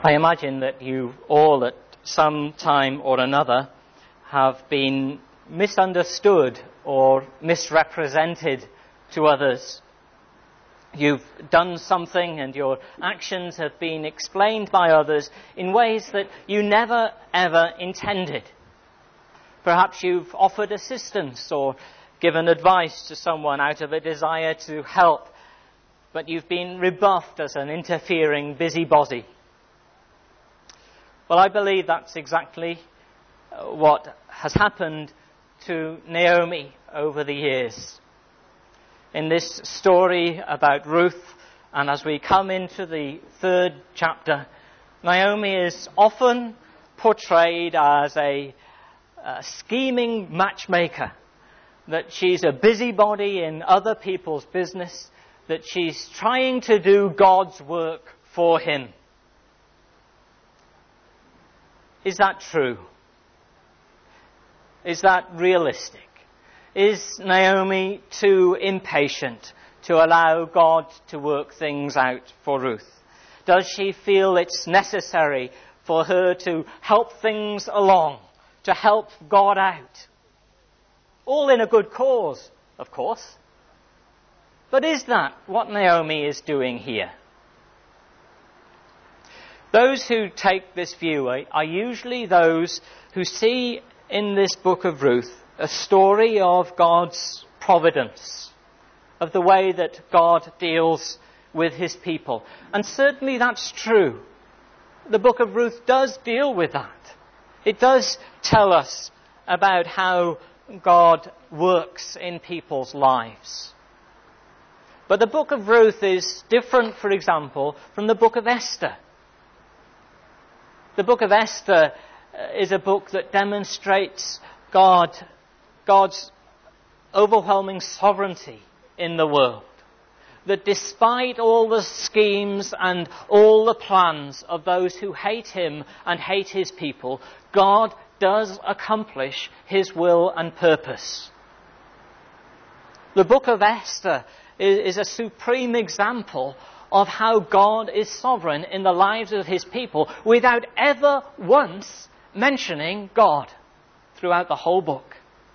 I imagine that you all at some time or another have been misunderstood or misrepresented to others. You've done something and your actions have been explained by others in ways that you never ever intended. Perhaps you've offered assistance or given advice to someone out of a desire to help, but you've been rebuffed as an interfering busybody. Well, I believe that's exactly what has happened to Naomi over the years. In this story about Ruth, and as we come into the third chapter, Naomi is often portrayed as a scheming matchmaker, that she's a busybody in other people's business, that she's trying to do God's work for him. Is that true? Is that realistic? Is Naomi too impatient to allow God to work things out for Ruth? Does she feel it's necessary for her to help things along, to help God out? All in a good cause, of course. But is that what Naomi is doing here? Those who take this view are usually those who see in this book of Ruth a story of God's providence, of the way that God deals with his people. And certainly that's true. The book of Ruth does deal with that. It does tell us about how God works in people's lives. But the book of Ruth is different, for example, from the book of Esther. The book of Esther is a book that demonstrates God's overwhelming sovereignty in the world. That despite all the schemes and all the plans of those who hate him and hate his people, God does accomplish his will and purpose. The book of Esther is a supreme example of how God is sovereign in the lives of his people without ever once mentioning God throughout the whole book.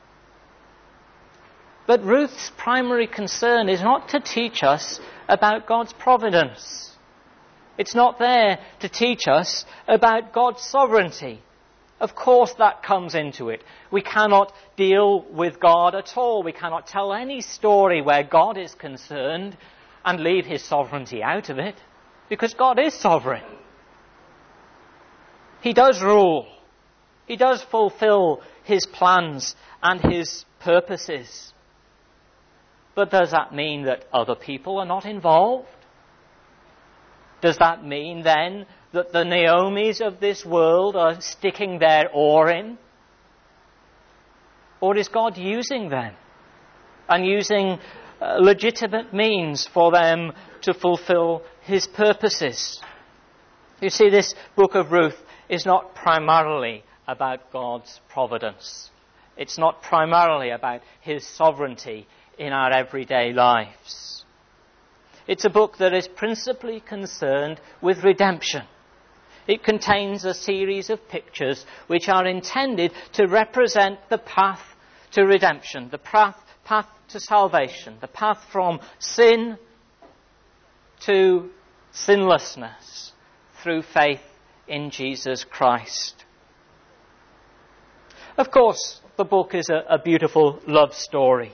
But Ruth's primary concern is not to teach us about God's providence. It's not there to teach us about God's sovereignty. Of course that comes into it. We cannot deal with God at all. We cannot tell any story where God is concerned and leave his sovereignty out of it, because God is sovereign. He does rule. He does fulfill his plans and his purposes. But does that mean that other people are not involved? Does that mean then that the Naomis of this world are sticking their oar in? Or is God using them and using legitimate means for them to fulfill his purposes? You see, this book of Ruth is not primarily about God's providence. It's not primarily about his sovereignty in our everyday lives. It's a book that is principally concerned with redemption. It contains a series of pictures which are intended to represent the path to redemption, the path to salvation, the path from sin to sinlessness through faith in Jesus Christ. Of course, the book is a beautiful love story.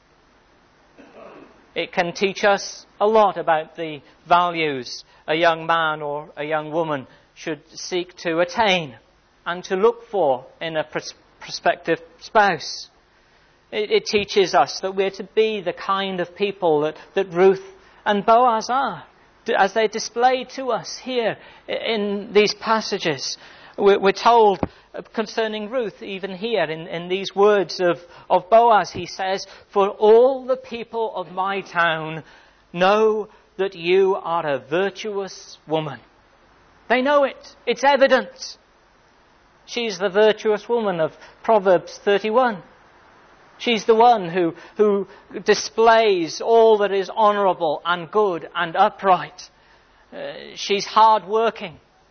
It can teach us a lot about the values a young man or a young woman should seek to attain and to look for in a prospective spouse. It teaches us that we're to be the kind of people that Ruth and Boaz are, as they're displayed to us here in these passages. We're told concerning Ruth, even here in these words of Boaz, he says, "For all the people of my town know that you are a virtuous woman." They know it. It's evident. She's the virtuous woman of Proverbs 31. She's the one who displays all that is honourable and good and upright. She's hard-working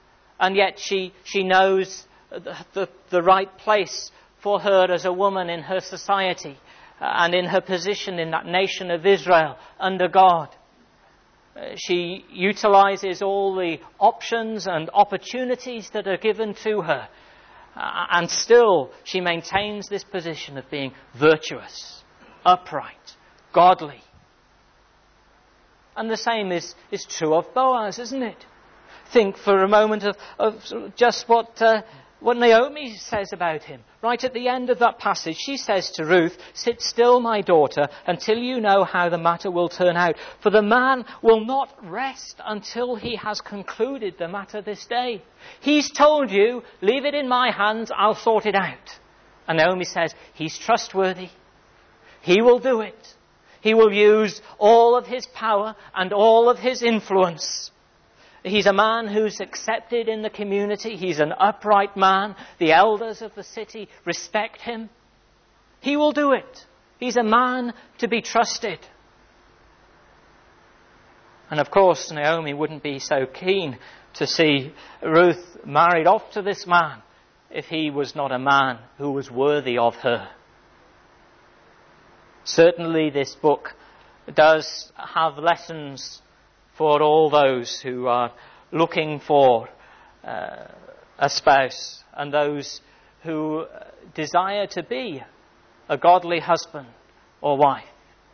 And yet she knows the right place for her as a woman in her society and in her position in that nation of Israel under God. She utilizes all the options and opportunities that are given to her. And still she maintains this position of being virtuous, upright, godly. And the same is true of Boaz, isn't it? Think for a moment of just what Naomi says about him. Right at the end of that passage, she says to Ruth, "Sit still, my daughter, until you know how the matter will turn out. For the man will not rest until he has concluded the matter this day. He's told you, leave it in my hands, I'll sort it out." And Naomi says, he's trustworthy. He will do it. He will use all of his power and all of his influence. He's a man who's accepted in the community. He's an upright man. The elders of the city respect him. He will do it. He's a man to be trusted. And of course, Naomi wouldn't be so keen to see Ruth married off to this man if he was not a man who was worthy of her. Certainly this book does have lessons for all those who are looking for a spouse and those who desire to be a godly husband or wife.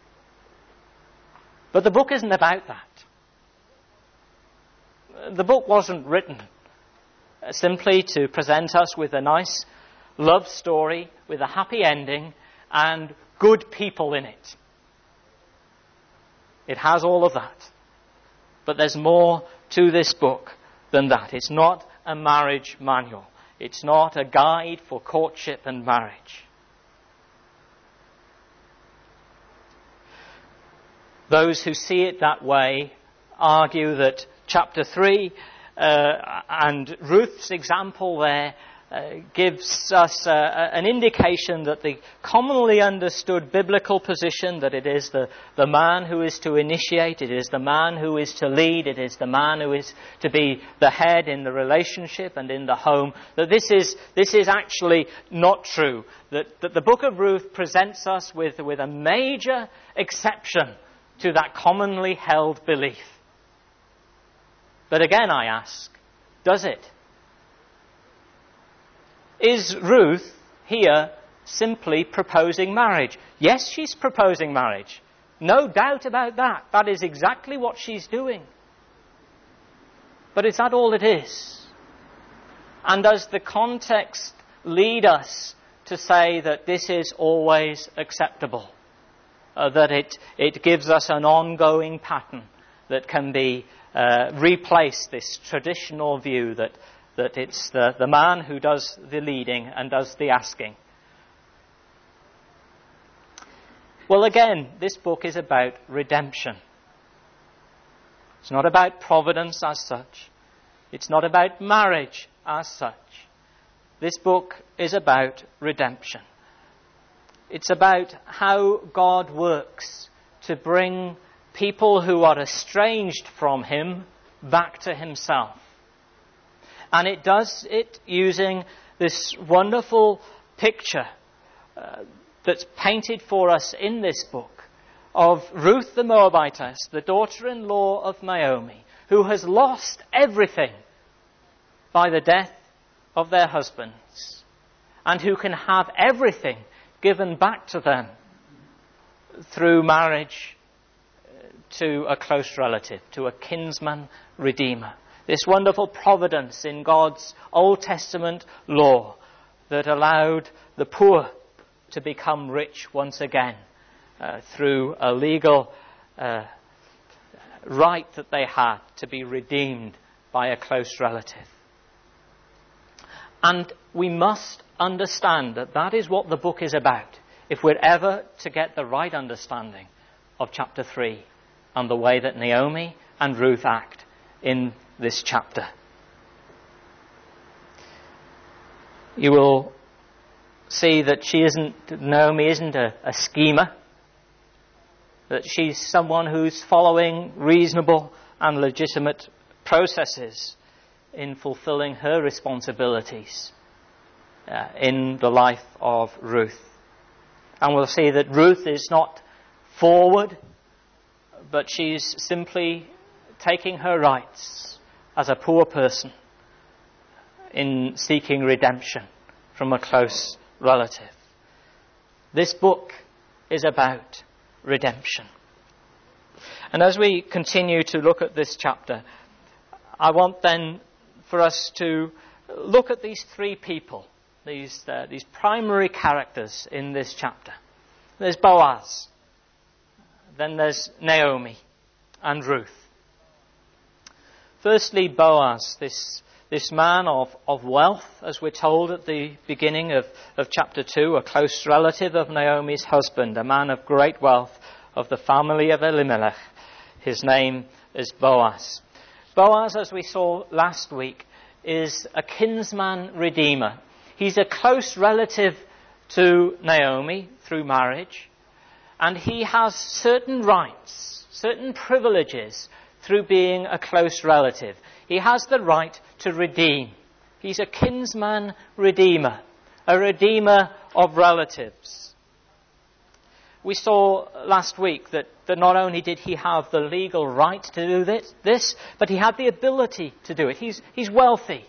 But the book isn't about that. The book wasn't written simply to present us with a nice love story with a happy ending and good people in it. It has all of that. But there's more to this book than that. It's not a marriage manual. It's not a guide for courtship and marriage. Those who see it that way argue that chapter 3 and Ruth's example there gives us an indication that the commonly understood biblical position, that it is the man who is to initiate, it is the man who is to lead, it is the man who is to be the head in the relationship and in the home, that this is actually not true. That the book of Ruth presents us with a major exception to that commonly held belief. But again I ask, does it? Is Ruth here simply proposing marriage? Yes, she's proposing marriage. No doubt about that. That is exactly what she's doing. But is that all it is? And does the context lead us to say that this is always acceptable? That it gives us an ongoing pattern that can be replaced, this traditional view that it's the man who does the leading and does the asking. Well, again, this book is about redemption. It's not about providence as such. It's not about marriage as such. This book is about redemption. It's about how God works to bring people who are estranged from him back to himself. And it does it using this wonderful picture that's painted for us in this book of Ruth the Moabitess, the daughter-in-law of Naomi, who has lost everything by the death of their husbands, and who can have everything given back to them through marriage to a close relative, to a kinsman redeemer. This wonderful providence in God's Old Testament law that allowed the poor to become rich once again through a legal right that they had to be redeemed by a close relative. And we must understand that that is what the book is about if we're ever to get the right understanding of chapter 3 and the way that Naomi and Ruth act in this chapter. You will see that Naomi isn't a schemer, that she's someone who's following reasonable and legitimate processes in fulfilling her responsibilities in the life of Ruth. And we'll see that Ruth is not forward, but she's simply taking her rights as a poor person in seeking redemption from a close relative. This book is about redemption. And as we continue to look at this chapter, I want then for us to look at these three people, these primary characters in this chapter. There's Boaz, then there's Naomi and Ruth. Firstly, Boaz, this man of wealth, as we're told at the beginning of chapter 2, a close relative of Naomi's husband, a man of great wealth of the family of Elimelech. His name is Boaz. Boaz, as we saw last week, is a kinsman redeemer. He's a close relative to Naomi through marriage, and he has certain rights, certain privileges through being a close relative. He has the right to redeem. He's a kinsman redeemer, a redeemer of relatives. We saw last week that not only did he have the legal right to do this, but he had the ability to do it. He's wealthy.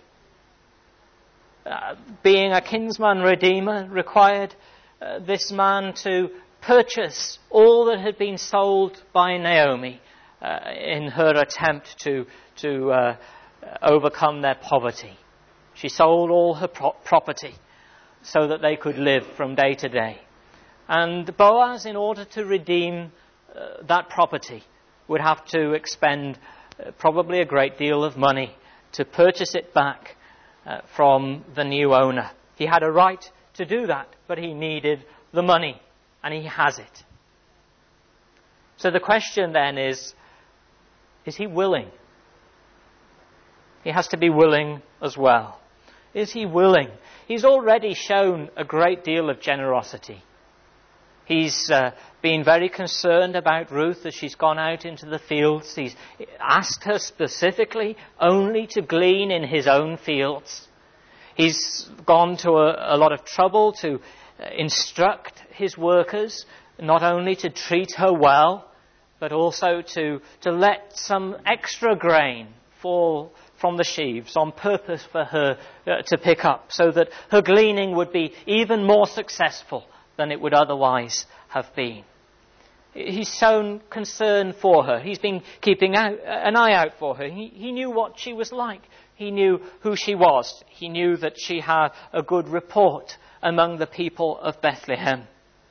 Being a kinsman redeemer required this man to purchase all that had been sold by Naomi in her attempt to overcome their poverty. She sold all her property so that they could live from day to day. And Boaz, in order to redeem that property, would have to expend probably a great deal of money to purchase it back from the new owner. He had a right to do that, but he needed the money, and he has it. So the question then is he willing? He has to be willing as well. Is he willing? He's already shown a great deal of generosity. He's been very concerned about Ruth as she's gone out into the fields. He's asked her specifically only to glean in his own fields. He's gone to a lot of trouble to instruct his workers, not only to treat her well, but also to let some extra grain fall from the sheaves on purpose for her to pick up, so that her gleaning would be even more successful than it would otherwise have been. He's shown concern for her. He's been keeping an eye out for her. He knew what she was like. He knew who she was. He knew that she had a good report among the people of Bethlehem.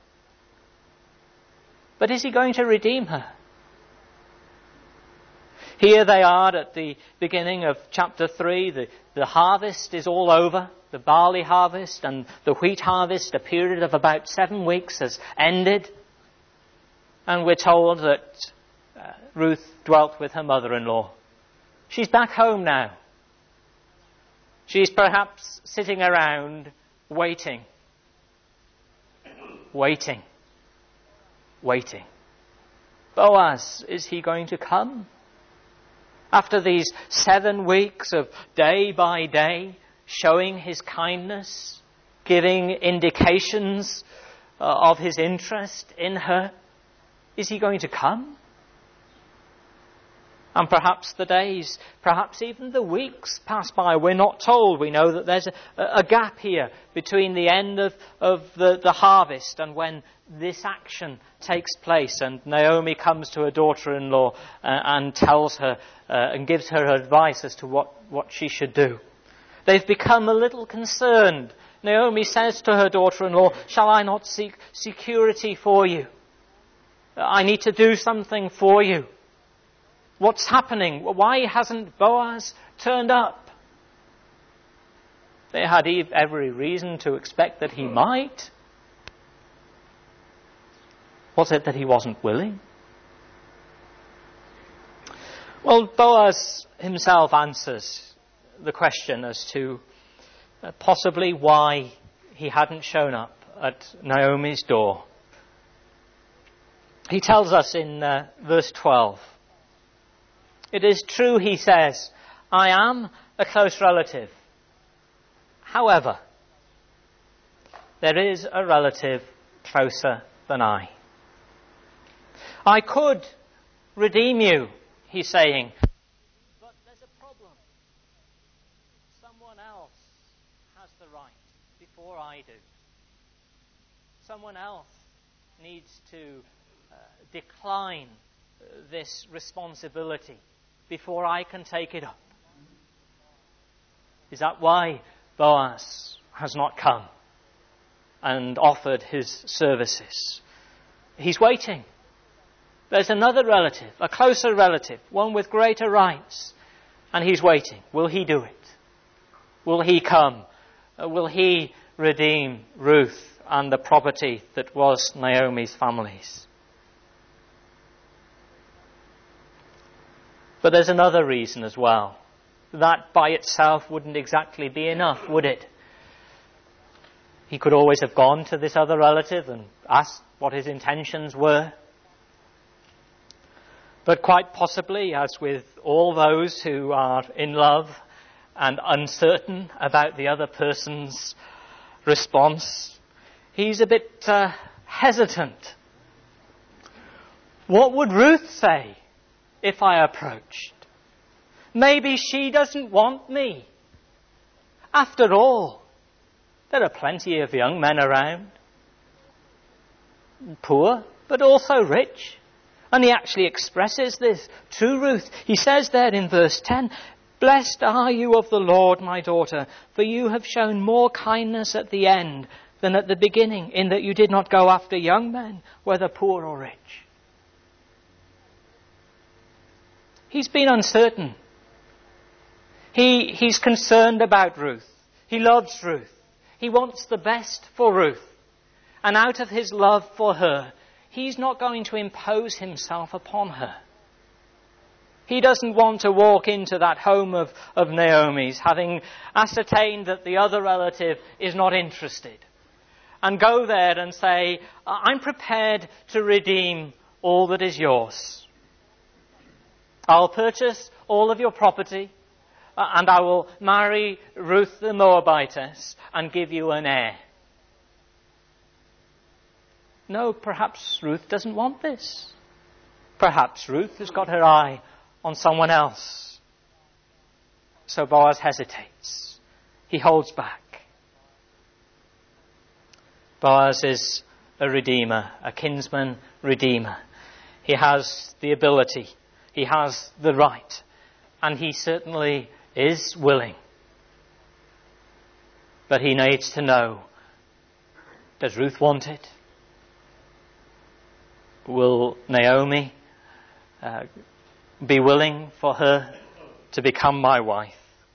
But is he going to redeem her? Here they are at the beginning of chapter 3. The harvest is all over. The barley harvest and the wheat harvest, a period of about 7 weeks, has ended. And we're told that Ruth dwelt with her mother-in-law. She's back home now. She's perhaps sitting around waiting. Boaz, is he going to come? After these 7 weeks of day by day showing his kindness, giving indications of his interest in her, is he going to come? And perhaps the days, perhaps even the weeks pass by. We're not told. We know that there's a gap here between the end of the harvest and when this action takes place. And Naomi comes to her daughter-in-law and tells her and gives her advice as to what she should do. They've become a little concerned. Naomi says to her daughter-in-law, "Shall I not seek security for you? I need to do something for you. What's happening? Why hasn't Boaz turned up?" They had every reason to expect that he might. Was it that he wasn't willing? Well, Boaz himself answers the question as to possibly why he hadn't shown up at Naomi's door. He tells us in verse 12, "It is true," he says, "I am a close relative. However, there is a relative closer than I. I could redeem you, he's saying, but there's a problem. Someone else has the right before I do. Someone else needs to decline this responsibility before I can take it up. Is that why Boaz has not come and offered his services? He's waiting. There's another relative, a closer relative, one with greater rights, and he's waiting. Will he do it? Will he come? Will he redeem Ruth and the property that was Naomi's family's? But there's another reason as well. That by itself wouldn't exactly be enough, would it? He could always have gone to this other relative and asked what his intentions were. But quite possibly, as with all those who are in love and uncertain about the other person's response, he's a bit hesitant. What would Ruth say if I approached? Maybe she doesn't want me. After all, there are plenty of young men around. Poor, but also rich. And he actually expresses this to Ruth. He says there in verse 10, "Blessed are you of the Lord, my daughter, for you have shown more kindness at the end than at the beginning, in that you did not go after young men, whether poor or rich." He's been uncertain. He's concerned about Ruth. He loves Ruth. He wants the best for Ruth. And out of his love for her, he's not going to impose himself upon her. He doesn't want to walk into that home of Naomi's, having ascertained that the other relative is not interested, and go there and say, "I'm prepared to redeem all that is yours. I'll purchase all of your property, and I will marry Ruth the Moabitess and give you an heir." No, perhaps Ruth doesn't want this. Perhaps Ruth has got her eye on someone else. So Boaz hesitates. He holds back. Boaz is a redeemer, a kinsman redeemer. He has the ability. He has the right. And he certainly is willing. But he needs to know, does Ruth want it? Will Naomi be willing for her to become my wife?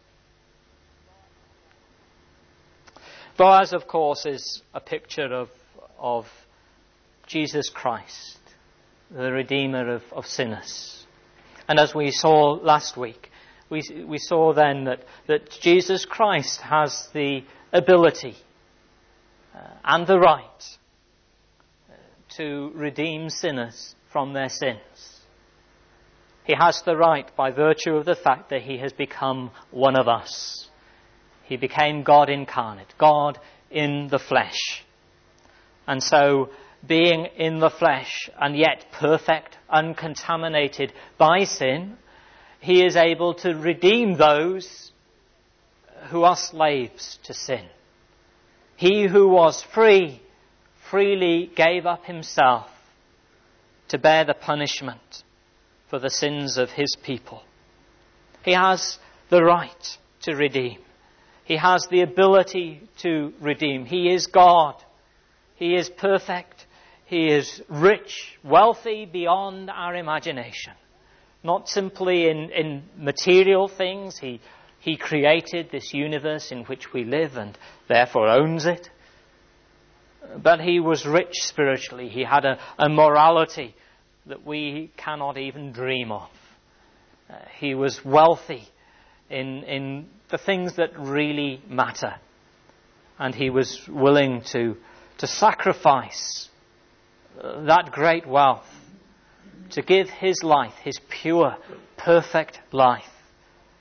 Boaz, of course, is a picture of Jesus Christ, the Redeemer of sinners. And as we saw last week, we saw then that Jesus Christ has the ability and the right to redeem sinners from their sins. He has the right by virtue of the fact that he has become one of us. He became God incarnate, God in the flesh. And so, being in the flesh and yet perfect, uncontaminated by sin, he is able to redeem those who are slaves to sin. He who was free freely gave up himself to bear the punishment for the sins of his people. He has the right to redeem. He has the ability to redeem. He is God. He is perfect. He is rich, wealthy beyond our imagination. Not simply in material things. He created this universe in which we live and therefore owns it. But he was rich spiritually. He had a morality that we cannot even dream of. He was wealthy in the things that really matter. And he was willing to sacrifice that great wealth, to give his life, his pure, perfect life,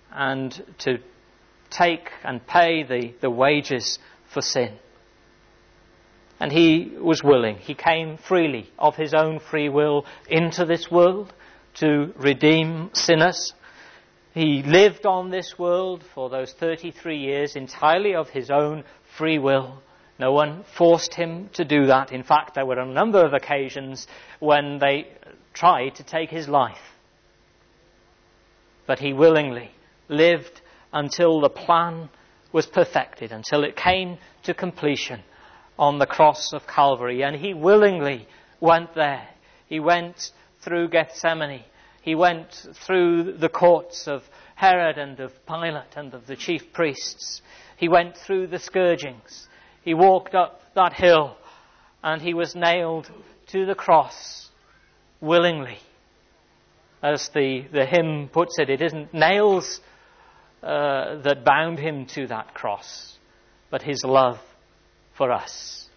and to take and pay the wages for sin. And he was willing. He came freely, of his own free will, into this world to redeem sinners. He lived on this world for those 33 years entirely of his own free will. No one forced him to do that. In fact, there were a number of occasions when they tried to take his life. But he willingly lived until the plan was perfected, until it came to completion on the cross of Calvary. And he willingly went there. He went through Gethsemane. He went through the courts of Herod and of Pilate and of the chief priests. He went through the scourgings. He walked up that hill and he was nailed to the cross willingly. As the hymn puts it, it isn't nails that bound him to that cross, but his love for us.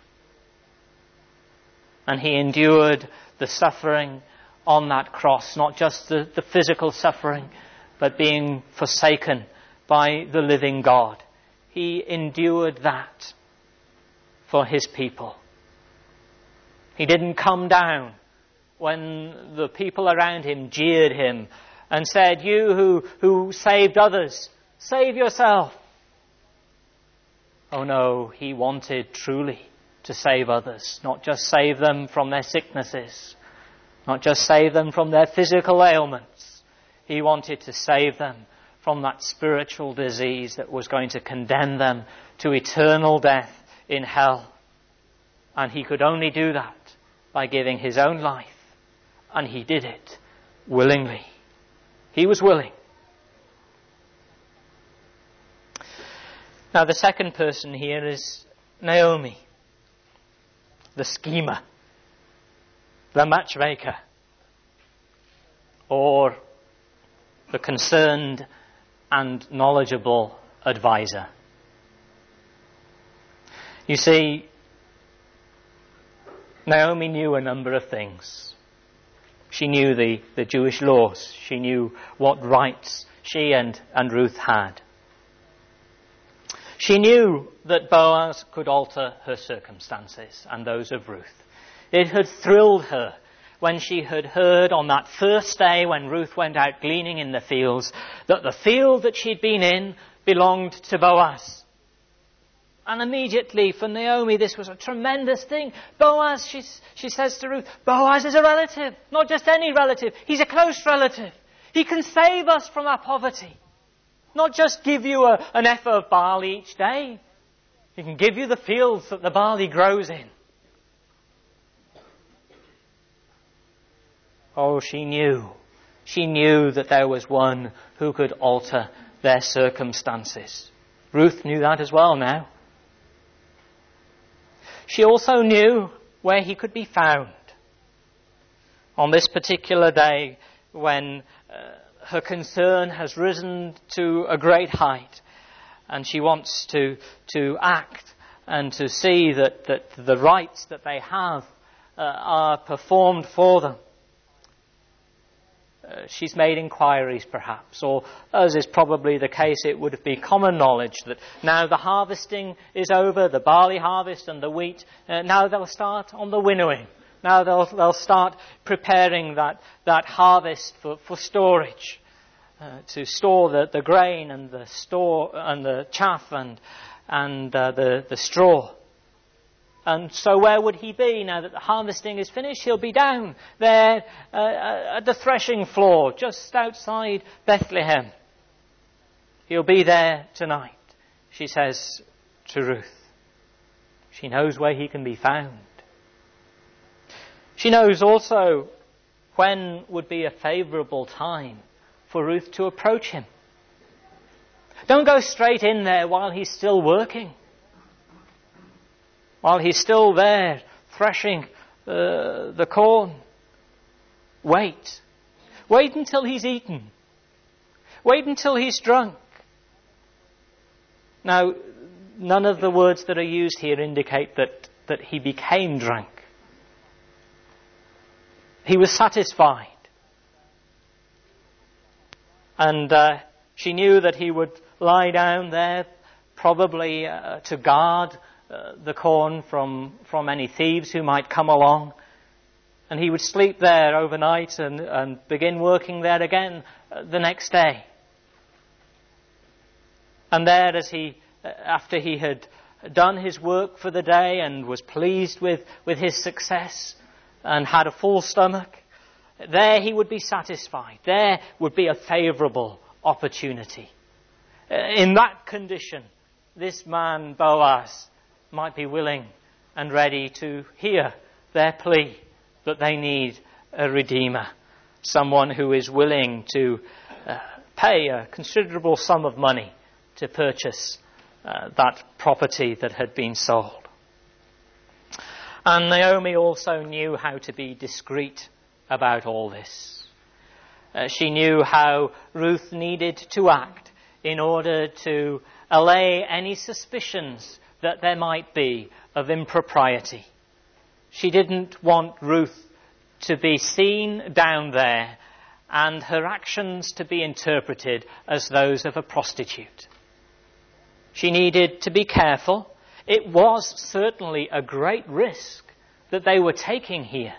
And he endured the suffering on that cross, not just the physical suffering, but being forsaken by the living God. He endured that for his people. He didn't come down when the people around him jeered him and said, "You who saved others, save yourself." Oh no, he wanted truly to save others, not just save them from their sicknesses, not just save them from their physical ailments. He wanted to save them from that spiritual disease that was going to condemn them to eternal death in hell. And he could only do that by giving his own life. And he did it willingly. He was willing. Now the second person here is Naomi, the schemer, the matchmaker, or the concerned and knowledgeable advisor. You see, Naomi knew a number of things. She knew the Jewish laws. She knew what rights she and Ruth had. She knew that Boaz could alter her circumstances and those of Ruth. It had thrilled her when she had heard on that first day when Ruth went out gleaning in the fields that the field that she'd been in belonged to Boaz. And immediately for Naomi this was a tremendous thing. Boaz, she says to Ruth, Boaz is a relative, not just any relative. He's a close relative. He can save us from our poverty. Not just give you an ephah of barley each day. He can give you the fields that the barley grows in. Oh, she knew. She knew that there was one who could alter their circumstances. Ruth knew that as well now. She also knew where he could be found. On this particular day when her concern has risen to a great height and she wants to act and to see that the rights that they have are performed for them. She's made inquiries perhaps, or as is probably the case, it would be common knowledge that now the harvesting is over, the barley harvest and the wheat, now they'll start on the winnowing. Now they'll start preparing that harvest for storage, to store the grain and the chaff and the straw. And so where would he be now that the harvesting is finished? He'll be down there at the threshing floor just outside Bethlehem. He'll be there tonight, she says to Ruth. She knows where he can be found. She knows also when would be a favourable time for Ruth to approach him. Don't go straight in there while he's still working. While he's still there threshing the corn. Wait. Wait until he's eaten. Wait until he's drunk. Now, none of the words that are used here indicate that he became drunk. He was satisfied. And She knew that he would lie down there, probably to guard the corn from any thieves who might come along. And he would sleep there overnight and begin working there again the next day. And there, after he had done his work for the day and was pleased with his success and had a full stomach, there he would be satisfied. There would be a favourable opportunity. In that condition, this man, Boaz, might be willing and ready to hear their plea that they need a redeemer, someone who is willing to pay a considerable sum of money to purchase that property that had been sold. And Naomi also knew how to be discreet about all this. She knew how Ruth needed to act in order to allay any suspicions that there might be of impropriety. She didn't want Ruth to be seen down there and her actions to be interpreted as those of a prostitute. She needed to be careful. It was certainly a great risk that they were taking here.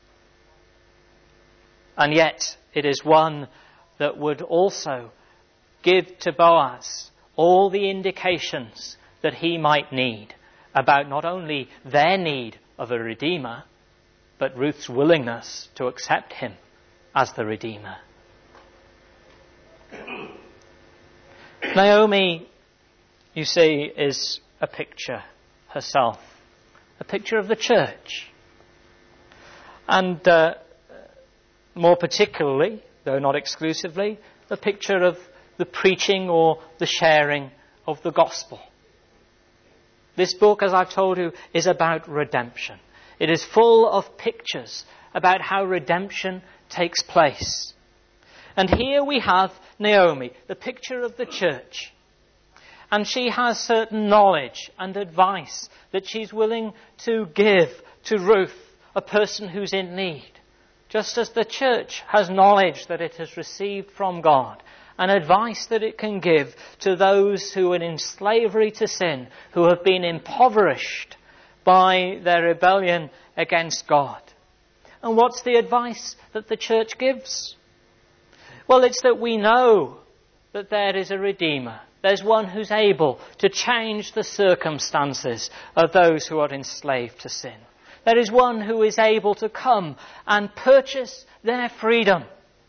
And yet it is one that would also give to Boaz all the indications that he might need about not only their need of a redeemer, but Ruth's willingness to accept him as the redeemer. Naomi, you see, is a picture herself, a picture of the church. And more particularly, though not exclusively, a picture of the preaching or the sharing of the gospel. This book, as I've told you, is about redemption. It is full of pictures about how redemption takes place. And here we have Naomi, the picture of the church. And she has certain knowledge and advice that she's willing to give to Ruth, a person who's in need. Just as the church has knowledge that it has received from God, and advice that it can give to those who are in slavery to sin, who have been impoverished by their rebellion against God. And what's the advice that the church gives? Well, it's that we know that there is a Redeemer. There's one who's able to change the circumstances of those who are enslaved to sin. There is one who is able to come and purchase their freedom.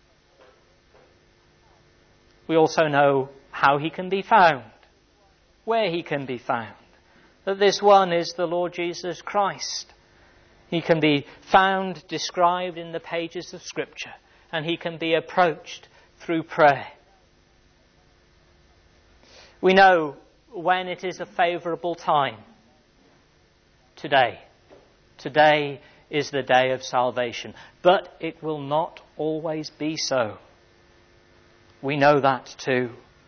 We also know how he can be found, where he can be found. That this one is the Lord Jesus Christ. He can be found, described in the pages of Scripture, and he can be approached through prayer. We know when it is a favourable time. Today. Today is the day of salvation. But it will not always be so. We know that too.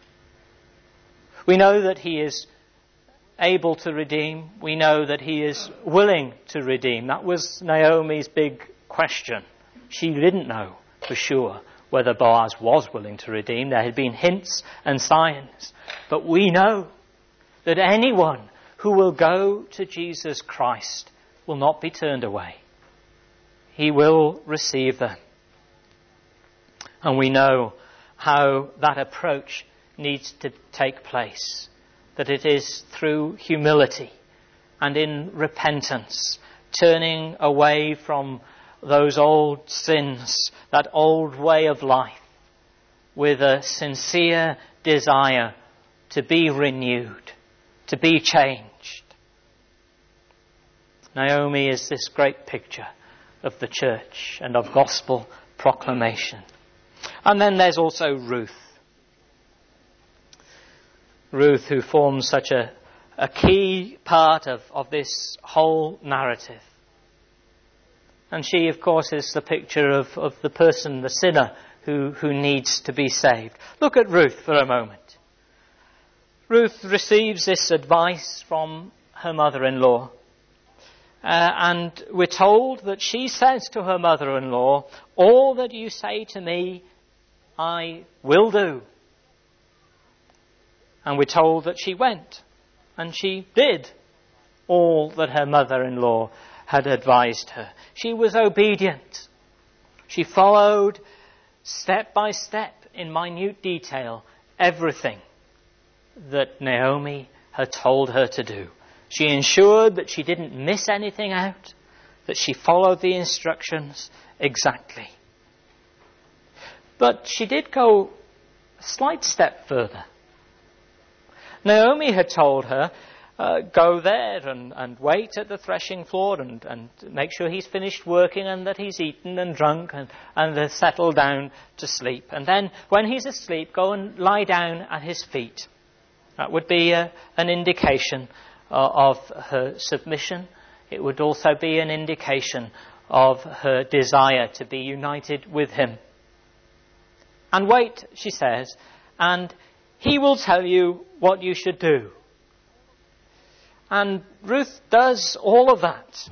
We know that he is able to redeem. We know that he is willing to redeem. That was Naomi's big question. She didn't know for sure whether Boaz was willing to redeem. There had been hints and signs. But we know that anyone who will go to Jesus Christ will not be turned away. He will receive them. And we know how that approach needs to take place. That it is through humility and in repentance, turning away from those old sins, that old way of life, with a sincere desire to be renewed, to be changed. Naomi is this great picture of the church and of gospel proclamation. And then there's also Ruth. Ruth, who forms such a key part of this whole narrative. And she, of course, is the picture of the person, the sinner, who needs to be saved. Look at Ruth for a moment. Ruth receives this advice from her mother-in-law. And we're told that she says to her mother-in-law, "All that you say to me, I will do." And we're told that she went, and she did all that her mother-in-law had advised her. She was obedient. She followed step by step in minute detail everything that Naomi had told her to do. She ensured that she didn't miss anything out, that she followed the instructions exactly. But she did go a slight step further. Naomi had told her, go there and wait at the threshing floor and make sure he's finished working and that he's eaten and drunk and settle down to sleep. And then when he's asleep, go and lie down at his feet. That would be an indication of her submission. It would also be an indication of her desire to be united with him. And wait, she says, and he will tell you what you should do. And Ruth does all of that.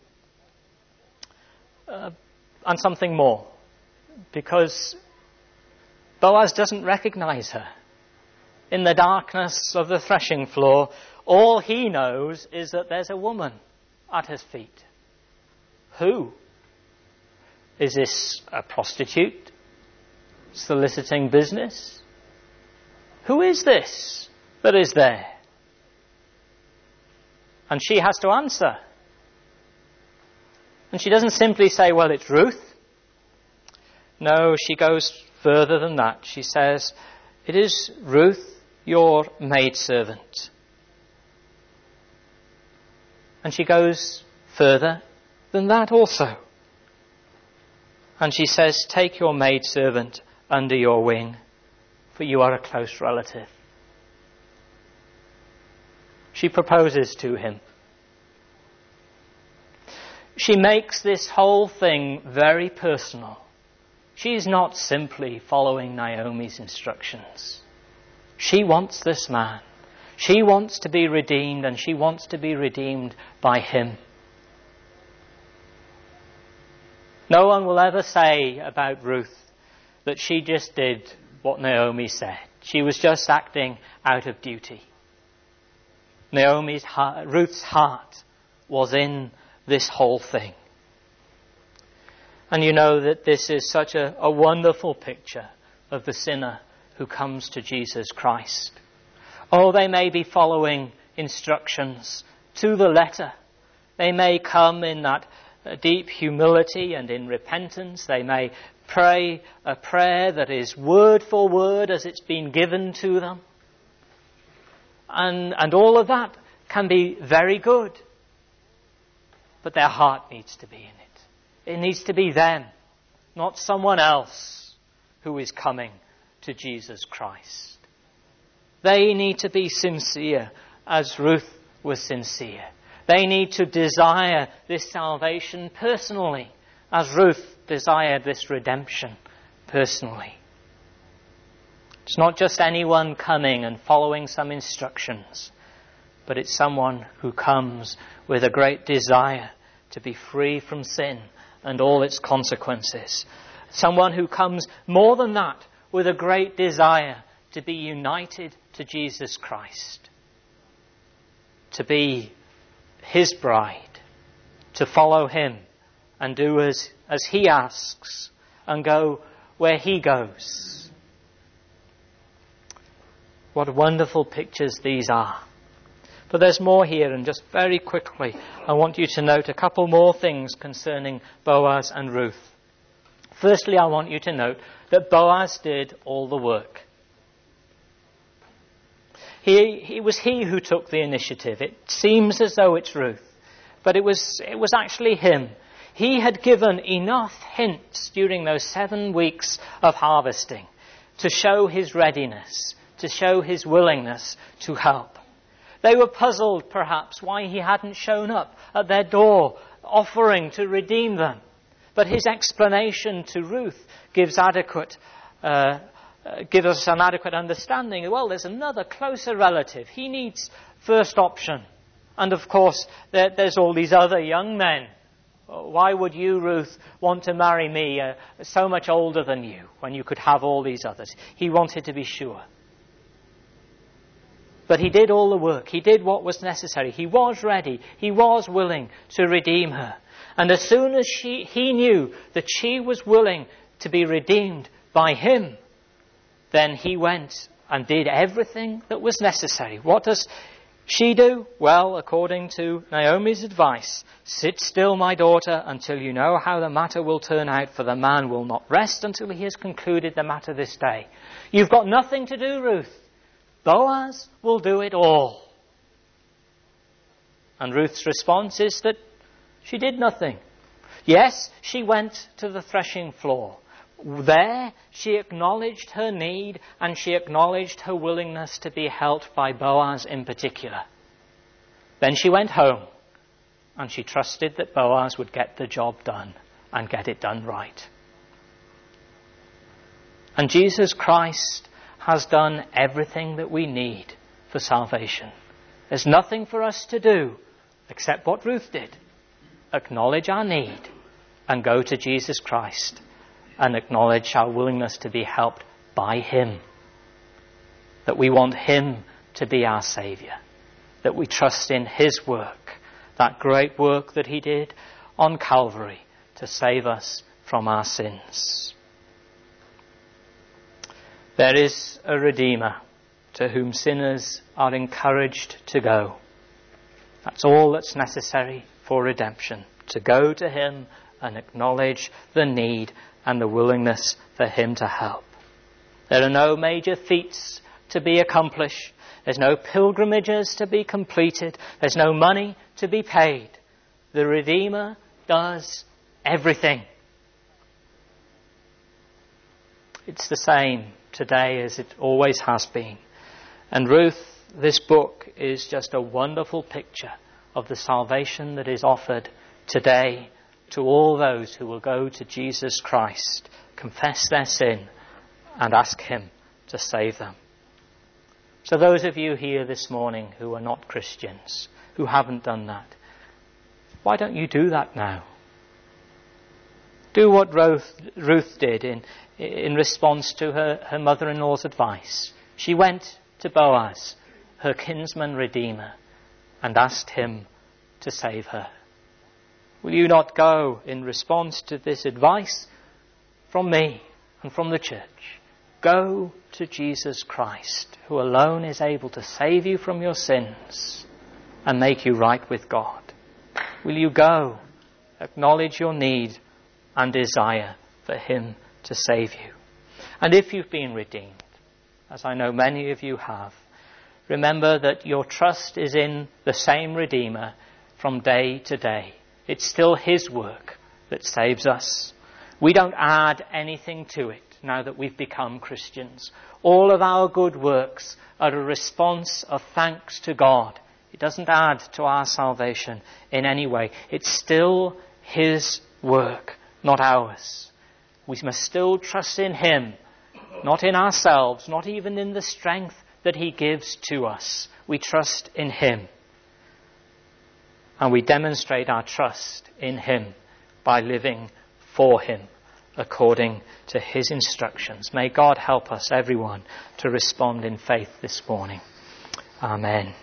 And something more. Because Boaz doesn't recognize her. In the darkness of the threshing floor, all he knows is that there's a woman at his feet. Who? Is this a prostitute soliciting business? Who is this that is there? And she has to answer. And she doesn't simply say, well, it's Ruth. No, she goes further than that. She says, it is Ruth, your maidservant. And she goes further than that also. And she says, take your maidservant under your wing, for you are a close relative. She proposes to him. She makes this whole thing very personal. She's not simply following Naomi's instructions. She wants this man. She wants to be redeemed, and she wants to be redeemed by him. No one will ever say about Ruth that she just did what Naomi said. She was just acting out of duty. Ruth's heart was in this whole thing. And you know that this is such a wonderful picture of the sinner who comes to Jesus Christ. Oh, they may be following instructions to the letter. They may come in that deep humility and in repentance. They may pray a prayer that is word for word as it's been given to them. And all of that can be very good. But their heart needs to be in it. It needs to be them, not someone else who is coming to Jesus Christ. They need to be sincere as Ruth was sincere. They need to desire this salvation personally as Ruth desired this redemption personally. It's not just anyone coming and following some instructions, but it's someone who comes with a great desire to be free from sin and all its consequences. Someone who comes more than that with a great desire to be united to Jesus Christ, to be his bride, to follow him and do as he asks and go where he goes. What wonderful pictures these are. But there's more here, and just very quickly I want you to note a couple more things concerning Boaz and Ruth. Firstly, I want you to note that Boaz did all the work. It was he who took the initiative. It seems as though it's Ruth, but it was actually him. He had given enough hints during those 7 weeks of harvesting to show his readiness, to show his willingness to help. They were puzzled, perhaps, why he hadn't shown up at their door, offering to redeem them. But his explanation to Ruth gives us an adequate understanding. Well, there's another closer relative. He needs first option. And of course, there's all these other young men. Why would you, Ruth, want to marry me, so much older than you, when you could have all these others? He wanted to be sure. But he did all the work. He did what was necessary. He was ready. He was willing to redeem her. And as soon as he knew that she was willing to be redeemed by him, then he went and did everything that was necessary. What does she do? Well, according to Naomi's advice, sit still, my daughter, until you know how the matter will turn out, for the man will not rest until he has concluded the matter this day. You've got nothing to do, Ruth. Boaz will do it all. And Ruth's response is that she did nothing. Yes, she went to the threshing floor. There, she acknowledged her need and she acknowledged her willingness to be helped by Boaz in particular. Then she went home and she trusted that Boaz would get the job done and get it done right. And Jesus Christ has done everything that we need for salvation. There's nothing for us to do except what Ruth did. Acknowledge our need and go to Jesus Christ and acknowledge our willingness to be helped by him. That we want him to be our Saviour. That we trust in his work, that great work that he did on Calvary to save us from our sins. There is a Redeemer to whom sinners are encouraged to go. That's all that's necessary for redemption, to go to him and acknowledge the need and the willingness for him to help. There are no major feats to be accomplished. There's no pilgrimages to be completed. There's no money to be paid. The Redeemer does everything. It's the same today as it always has been. And Ruth, this book is just a wonderful picture of the salvation that is offered today to all those who will go to Jesus Christ, confess their sin, and ask him to save them. So those of you here this morning who are not Christians, who haven't done that, why don't you do that now? Do what Ruth did in response to her mother-in-law's advice. She went to Boaz, her kinsman redeemer, and asked him to save her. Will you not go in response to this advice from me and from the church? Go to Jesus Christ, who alone is able to save you from your sins and make you right with God. Will you go, acknowledge your need and desire for him to save you? And if you've been redeemed, as I know many of you have, remember that your trust is in the same Redeemer from day to day. It's still his work that saves us. We don't add anything to it now that we've become Christians. All of our good works are a response of thanks to God. It doesn't add to our salvation in any way. It's still his work, not ours. We must still trust in him, not in ourselves, not even in the strength that he gives to us. We trust in him. And we demonstrate our trust in him by living for him according to his instructions. May God help us, everyone, to respond in faith this morning. Amen.